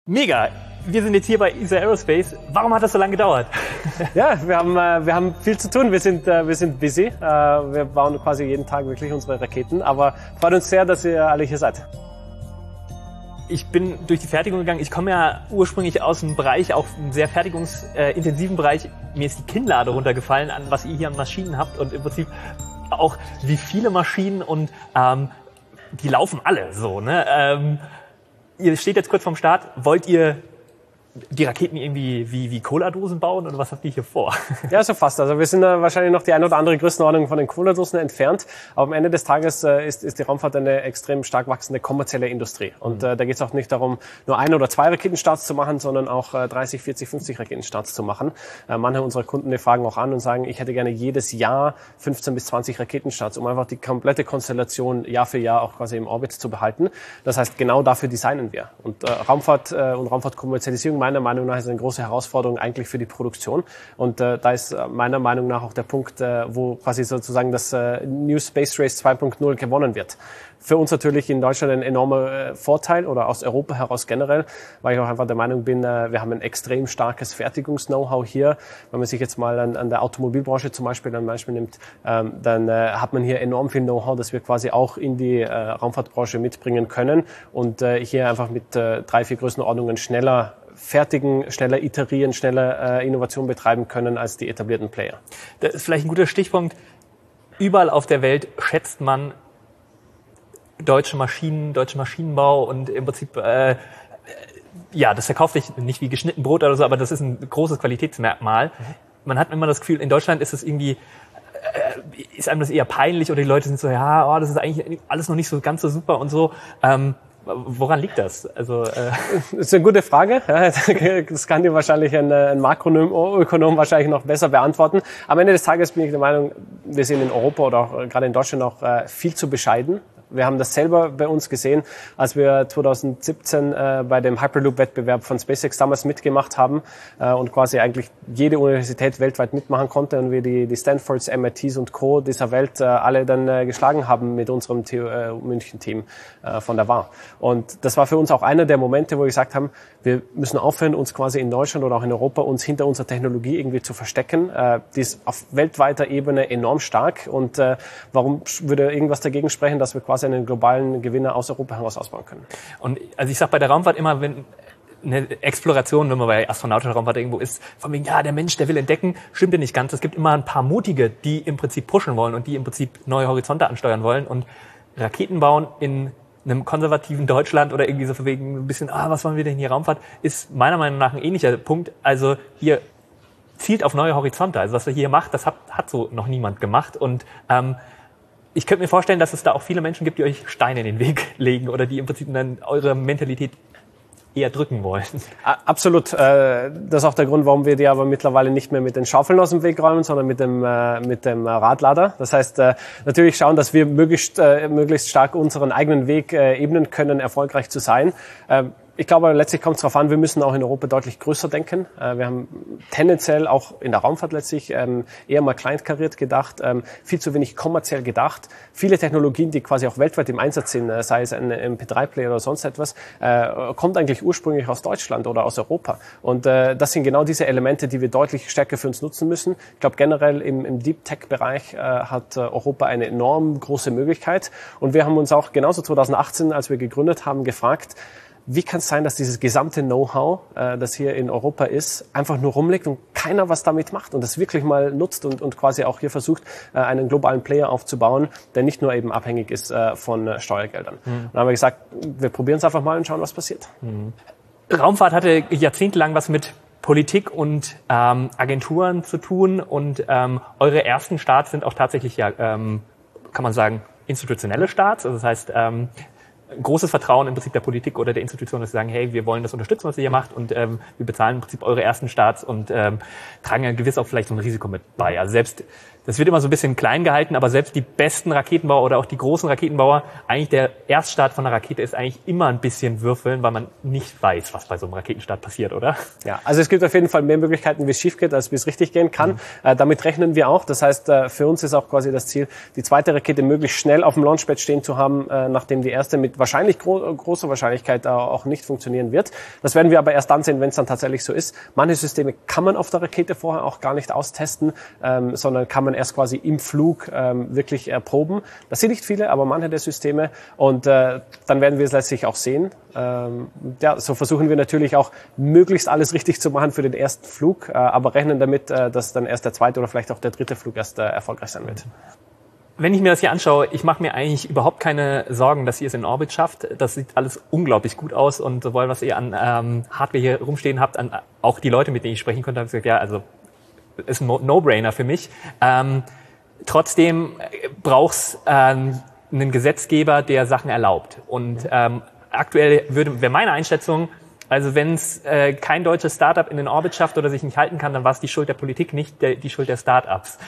Mega! Wir sind jetzt hier bei ESA Aerospace. Warum hat das so lange gedauert? Ja, wir haben viel zu tun. Wir sind busy. Wir bauen quasi jeden Tag wirklich unsere Raketen. Aber freut uns sehr, dass ihr alle hier seid. Ich bin durch die Fertigung gegangen. Ich komme ja ursprünglich aus einem Bereich, auch einem sehr fertigungsintensiven Bereich. Mir ist die Kinnlade runtergefallen, an was ihr hier an Maschinen habt. Und im Prinzip auch wie viele Maschinen und die laufen alle so. Ne? Ihr steht jetzt kurz vorm Start. Wollt ihr die Raketen irgendwie wie Cola-Dosen bauen oder was habt ihr hier vor? Ja, so fast. Also wir sind wahrscheinlich noch die ein oder andere Größenordnung von den Cola-Dosen entfernt. Aber am Ende des Tages ist die Raumfahrt eine extrem stark wachsende kommerzielle Industrie. Und da geht es auch nicht darum, nur 1 oder 2 Raketenstarts zu machen, sondern auch 30, 40, 50 Raketenstarts zu machen. Manche unserer Kunden, die fragen auch an und sagen, ich hätte gerne jedes Jahr 15 bis 20 Raketenstarts, um einfach die komplette Konstellation Jahr für Jahr auch quasi im Orbit zu behalten. Das heißt, genau dafür designen wir. Und Raumfahrt und Raumfahrtkommerzialisierung meiner Meinung nach ist eine große Herausforderung eigentlich für die Produktion. Und da ist meiner Meinung nach auch der Punkt, wo quasi sozusagen das New Space Race 2.0 gewonnen wird. Für uns natürlich in Deutschland ein enormer Vorteil oder aus Europa heraus generell, weil ich auch einfach der Meinung bin, wir haben ein extrem starkes Fertigungs-Know-how hier. Wenn man sich jetzt mal an der Automobilbranche zum Beispiel nimmt, dann hat man hier enorm viel Know-how, das wir quasi auch in die Raumfahrtbranche mitbringen können und hier einfach mit 3, 4 Größenordnungen schneller fertigen, schneller iterieren, schneller Innovation betreiben können als die etablierten Player. Das ist vielleicht ein guter Stichpunkt. Überall auf der Welt schätzt man deutsche Maschinen, deutschen Maschinenbau und im Prinzip, ja, das verkauft sich nicht wie geschnitten Brot oder so, aber das ist ein großes Qualitätsmerkmal. Man hat immer das Gefühl, in Deutschland ist es irgendwie, ist einem das eher peinlich oder die Leute sind so, ja, oh, das ist eigentlich alles noch nicht so ganz so super und so. Woran liegt das? Also, Das ist eine gute Frage. Das kann dir wahrscheinlich ein Makroökonom wahrscheinlich noch besser beantworten. Am Ende des Tages bin ich der Meinung, wir sind in Europa oder auch gerade in Deutschland auch viel zu bescheiden. Wir haben das selber bei uns gesehen, als wir 2017 bei dem Hyperloop-Wettbewerb von SpaceX damals mitgemacht haben und quasi eigentlich jede Universität weltweit mitmachen konnte und wir die Stanfords, MITs und Co. dieser Welt alle dann geschlagen haben mit unserem München-Team von der WAR. Und das war für uns auch einer der Momente, wo wir gesagt haben, wir müssen aufhören, uns quasi in Deutschland oder auch in Europa uns hinter unserer Technologie irgendwie zu verstecken. Die ist auf weltweiter Ebene enorm stark und warum würde irgendwas dagegen sprechen, dass wir quasi einen globalen Gewinner aus Europa heraus ausbauen können? Und also ich sage bei der Raumfahrt immer, wenn eine Exploration, wenn man bei astronautischer Raumfahrt irgendwo ist, von wegen, ja, der Mensch, der will entdecken, stimmt ja nicht ganz. Es gibt immer ein paar Mutige, die im Prinzip pushen wollen und die im Prinzip neue Horizonte ansteuern wollen und Raketen bauen in einem konservativen Deutschland oder irgendwie so von wegen ein bisschen, was wollen wir denn hier Raumfahrt, ist meiner Meinung nach ein ähnlicher Punkt. Also ihr zielt auf neue Horizonte. Also was ihr hier macht, das hat so noch niemand gemacht und ich könnte mir vorstellen, dass es da auch viele Menschen gibt, die euch Steine in den Weg legen oder die im Prinzip dann eure Mentalität eher drücken wollen. Absolut. Das ist auch der Grund, warum wir die aber mittlerweile nicht mehr mit den Schaufeln aus dem Weg räumen, sondern mit dem Radlader. Das heißt, natürlich schauen, dass wir möglichst stark unseren eigenen Weg ebnen können, erfolgreich zu sein. Ich glaube, letztlich kommt es darauf an, wir müssen auch in Europa deutlich größer denken. Wir haben tendenziell auch in der Raumfahrt letztlich eher mal kleinkariert gedacht, viel zu wenig kommerziell gedacht. Viele Technologien, die quasi auch weltweit im Einsatz sind, sei es ein MP3-Player oder sonst etwas, kommt eigentlich ursprünglich aus Deutschland oder aus Europa. Und das sind genau diese Elemente, die wir deutlich stärker für uns nutzen müssen. Ich glaube, generell im Deep-Tech-Bereich hat Europa eine enorm große Möglichkeit. Und wir haben uns auch genauso 2018, als wir gegründet haben, gefragt, wie kann es sein, dass dieses gesamte Know-how, das hier in Europa ist, einfach nur rumliegt und keiner was damit macht und das wirklich mal nutzt und quasi auch hier versucht, einen globalen Player aufzubauen, der nicht nur eben abhängig ist von Steuergeldern. Und dann haben wir gesagt, wir probieren es einfach mal und schauen, was passiert. Raumfahrt hatte jahrzehntelang was mit Politik und Agenturen zu tun und eure ersten Starts sind auch tatsächlich ja, kann man sagen, institutionelle Starts. Also das heißt, großes Vertrauen im Prinzip der Politik oder der Institution, dass sie sagen, hey, wir wollen das unterstützen, was ihr hier macht und wir bezahlen im Prinzip eure ersten Starts und tragen ja gewiss auch vielleicht so ein Risiko mit bei. Also selbst das wird immer so ein bisschen klein gehalten, aber selbst die besten Raketenbauer oder auch die großen Raketenbauer, eigentlich der Erststart von einer Rakete ist eigentlich immer ein bisschen würfeln, weil man nicht weiß, was bei so einem Raketenstart passiert, oder? Ja, also es gibt auf jeden Fall mehr Möglichkeiten, wie es schief geht, als wie es richtig gehen kann. Damit rechnen wir auch. Das heißt, für uns ist auch quasi das Ziel, die zweite Rakete möglichst schnell auf dem Launchpad stehen zu haben, nachdem die erste mit wahrscheinlich großer Wahrscheinlichkeit auch nicht funktionieren wird. Das werden wir aber erst dann sehen, wenn es dann tatsächlich so ist. Manche Systeme kann man auf der Rakete vorher auch gar nicht austesten, sondern kann man erst quasi im Flug wirklich erproben. Das sind nicht viele, aber manche der Systeme. Und dann werden wir es letztlich auch sehen. Ja, so versuchen wir natürlich auch möglichst alles richtig zu machen für den ersten Flug, aber rechnen damit, dass dann erst der zweite oder vielleicht auch der dritte Flug erst erfolgreich sein wird. Wenn ich mir das hier anschaue, ich mache mir eigentlich überhaupt keine Sorgen, dass ihr es in Orbit schafft. Das sieht alles unglaublich gut aus und sowohl was ihr an Hardware hier rumstehen habt, an auch die Leute, mit denen ich sprechen konnte, habe ich gesagt, ja, also ist ein No-Brainer für mich. Trotzdem braucht's einen Gesetzgeber, der Sachen erlaubt. Und aktuell wäre meine Einschätzung, also wenn es kein deutsches Startup in den Orbit schafft oder sich nicht halten kann, dann war es die Schuld der Politik, nicht die Schuld der Startups.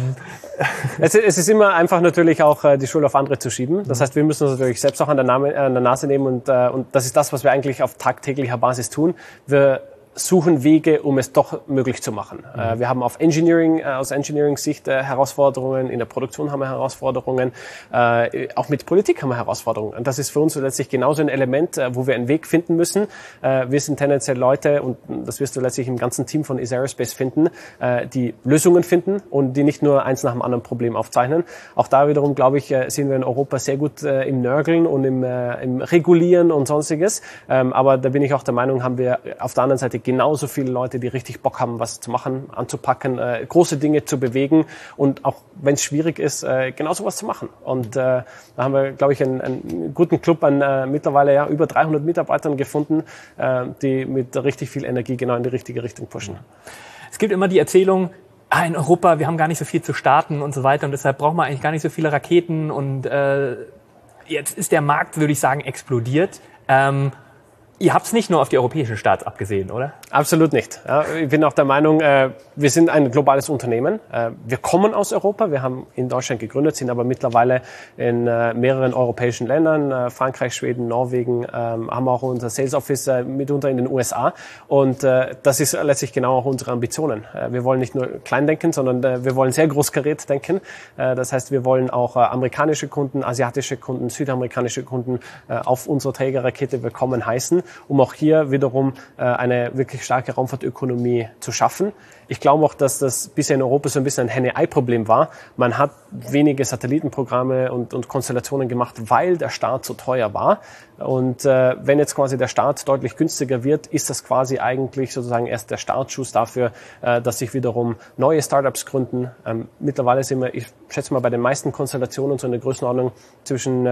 Es ist immer einfach natürlich auch die Schuld auf andere zu schieben. Das heißt, wir müssen uns natürlich selbst auch an der Nase nehmen und das ist das, was wir eigentlich auf tagtäglicher Basis tun. Wir suchen Wege, um es doch möglich zu machen. Wir haben aus Engineering-Sicht Herausforderungen, in der Produktion haben wir Herausforderungen, auch mit Politik haben wir Herausforderungen. Und das ist für uns letztlich genauso ein Element, wo wir einen Weg finden müssen. Wir sind tendenziell Leute, und das wirst du letztlich im ganzen Team von Is Aerospace finden, die Lösungen finden und die nicht nur eins nach dem anderen Problem aufzeichnen. Auch da wiederum, glaube ich, sind wir in Europa sehr gut im Nörgeln und im Regulieren und Sonstiges. Aber da bin ich auch der Meinung, haben wir auf der anderen Seite genauso viele Leute, die richtig Bock haben, was zu machen, anzupacken, große Dinge zu bewegen und auch, wenn es schwierig ist, genauso was zu machen. Und da haben wir, glaube ich, einen guten Club an mittlerweile ja über 300 Mitarbeitern gefunden, die mit richtig viel Energie genau in die richtige Richtung pushen. Es gibt immer die Erzählung, in Europa, wir haben gar nicht so viel zu starten und so weiter und deshalb brauchen wir eigentlich gar nicht so viele Raketen und jetzt ist der Markt, würde ich sagen, explodiert. Ihr habt es nicht nur auf die europäischen Starts abgesehen, oder? Absolut nicht. Ja, ich bin auch der Meinung, wir sind ein globales Unternehmen. Wir kommen aus Europa. Wir haben in Deutschland gegründet, sind aber mittlerweile in mehreren europäischen Ländern, Frankreich, Schweden, Norwegen, haben auch unser Sales Office mitunter in den USA. Und das ist letztlich genau auch unsere Ambitionen. Wir wollen nicht nur klein denken, sondern wir wollen sehr großkariert denken. Das heißt, wir wollen auch amerikanische Kunden, asiatische Kunden, südamerikanische Kunden auf unserer Trägerrakete willkommen heißen, um auch hier wiederum eine wirklich starke Raumfahrtökonomie zu schaffen. Ich glaube auch, dass das bisher in Europa so ein bisschen ein Henne-Ei-Problem war. Man hat wenige Satellitenprogramme und Konstellationen gemacht, weil der Start so teuer war. Und wenn jetzt quasi der Start deutlich günstiger wird, ist das quasi eigentlich sozusagen erst der Startschuss dafür, dass sich wiederum neue Startups gründen. Mittlerweile sind wir, ich schätze mal, bei den meisten Konstellationen so in der Größenordnung zwischen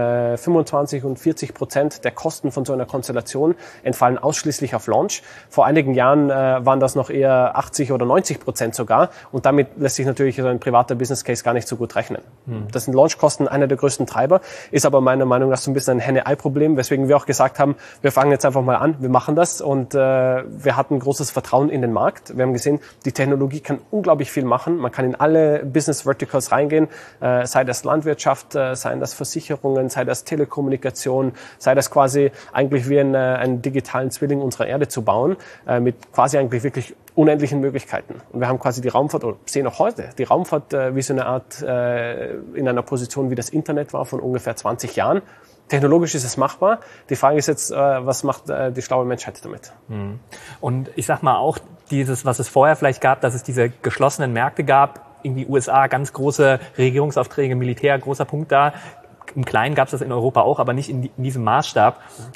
25% und 40% der Kosten von so einer Konstellation entfallen ausschließlich auf Launch. Vor einigen Jahren waren das noch eher 80 oder 90% sogar. Und damit lässt sich natürlich so ein privater Business Case gar nicht so gut rechnen. Das sind Launchkosten einer der größten Treiber, ist aber meiner Meinung nach so ein bisschen ein Henne-Ei-Problem, weswegen wir auch gesagt haben, wir fangen jetzt einfach mal an, wir machen das und wir hatten großes Vertrauen in den Markt. Wir haben gesehen, die Technologie kann unglaublich viel machen. Man kann in alle Business Verticals reingehen, sei das Landwirtschaft, sei das Versicherungen, sei das Telekommunikation, sei das quasi eigentlich wie einen digitalen Zwilling unserer Erde zu bauen, mit quasi eigentlich wirklich unendlichen Möglichkeiten. Und wir haben quasi die Raumfahrt, oder sehen auch heute, die Raumfahrt wie so eine Art in einer Position, wie das Internet war, von ungefähr 20 Jahren. Technologisch ist es machbar. Die Frage ist jetzt, was macht die schlaue Menschheit damit? Und ich sag mal auch, dieses, was es vorher vielleicht gab, dass es diese geschlossenen Märkte gab, irgendwie USA, ganz große Regierungsaufträge, Militär, großer Punkt da. Im Kleinen gab es das in Europa auch, aber nicht in diesem Maßstab.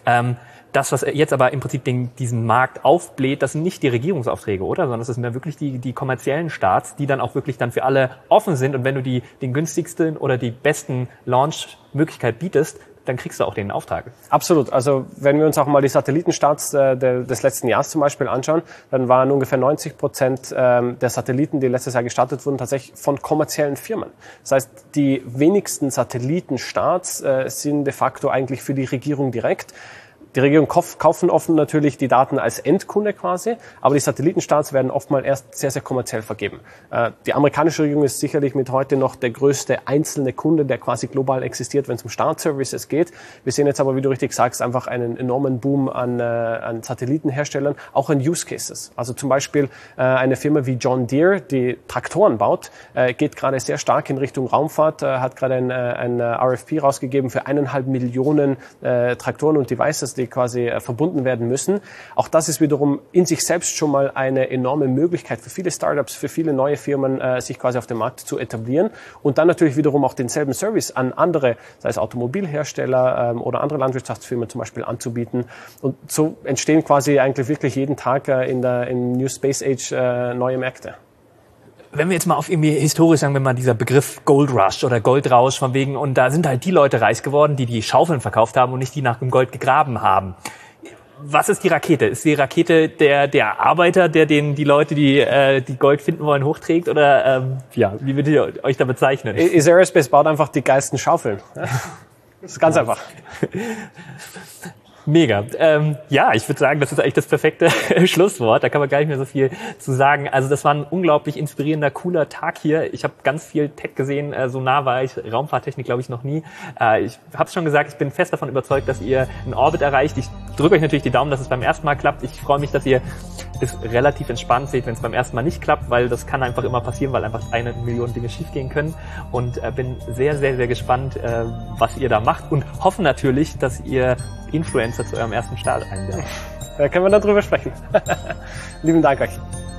Das, was jetzt aber im Prinzip diesen Markt aufbläht, das sind nicht die Regierungsaufträge, oder? Sondern das sind ja wirklich die kommerziellen Starts, die dann auch wirklich dann für alle offen sind. Und wenn du den günstigsten oder die besten Launch-Möglichkeit bietest, dann kriegst du auch den Auftrag. Absolut. Also wenn wir uns auch mal die Satellitenstarts des letzten Jahres zum Beispiel anschauen, dann waren ungefähr 90% der Satelliten, die letztes Jahr gestartet wurden, tatsächlich von kommerziellen Firmen. Das heißt, die wenigsten Satellitenstarts sind de facto eigentlich für die Regierung direkt. Die Regierungen kaufen offen natürlich die Daten als Endkunde quasi, aber die Satellitenstarts werden oftmals erst sehr, sehr kommerziell vergeben. Die amerikanische Regierung ist sicherlich mit heute noch der größte einzelne Kunde, der quasi global existiert, wenn es um Startservices geht. Wir sehen jetzt aber, wie du richtig sagst, einfach einen enormen Boom an Satellitenherstellern, auch an Use Cases. Also zum Beispiel eine Firma wie John Deere, die Traktoren baut, geht gerade sehr stark in Richtung Raumfahrt, hat gerade ein RFP rausgegeben für 1,5 Millionen Traktoren und Devices, die quasi verbunden werden müssen. Auch das ist wiederum in sich selbst schon mal eine enorme Möglichkeit für viele Startups, für viele neue Firmen, sich quasi auf dem Markt zu etablieren und dann natürlich wiederum auch denselben Service an andere, sei es Automobilhersteller oder andere Landwirtschaftsfirmen zum Beispiel anzubieten. Und so entstehen quasi eigentlich wirklich jeden Tag in New Space Age neue Märkte. Wenn wir jetzt mal auf irgendwie historisch sagen, wenn mal dieser Begriff Gold Rush oder Goldrausch von wegen, und da sind halt die Leute reich geworden, die Schaufeln verkauft haben und nicht die nach dem Gold gegraben haben. Was ist die Rakete? Ist die Rakete der Arbeiter, der die Leute, die Gold finden wollen, hochträgt? Oder wie würdet ihr euch da bezeichnen? Is Aerospace baut einfach die geilsten Schaufeln. Das ist ganz einfach. Mega. Ich würde sagen, das ist eigentlich das perfekte Schlusswort. Da kann man gar nicht mehr so viel zu sagen. Also das war ein unglaublich inspirierender, cooler Tag hier. Ich habe ganz viel Tech gesehen. So nah war ich Raumfahrttechnik, glaube ich, noch nie. Ich habe es schon gesagt, ich bin fest davon überzeugt, dass ihr einen Orbit erreicht. Ich drücke euch natürlich die Daumen, dass es beim ersten Mal klappt. Ich freue mich, dass ihr es relativ entspannt seht, wenn es beim ersten Mal nicht klappt, weil das kann einfach immer passieren, weil einfach 1 Million Dinge schiefgehen können. Und bin sehr, sehr, sehr gespannt, was ihr da macht und hoffe natürlich, dass ihr Influencer zu eurem ersten Start einladen. Da können wir dann drüber sprechen. Lieben Dank euch.